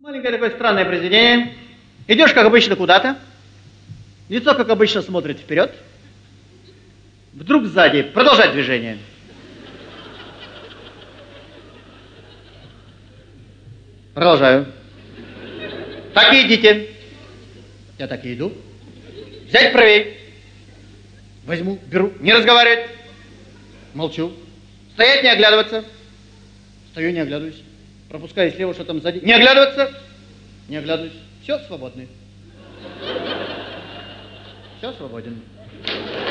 Маленькое такое странное произведение. Идешь, как обычно, куда-то. Лицо, как обычно, смотрит вперед. Вдруг сзади продолжать движение. Продолжаю. Так и идите. Я так и иду. Взять правее. Возьму, беру. Не разговаривать. Молчу. Стоять, не оглядываться. Стою, не оглядываюсь. Пропускаю слева, что там сзади. Не оглядываться. Не оглядываюсь. Все, свободны. Все, свободен.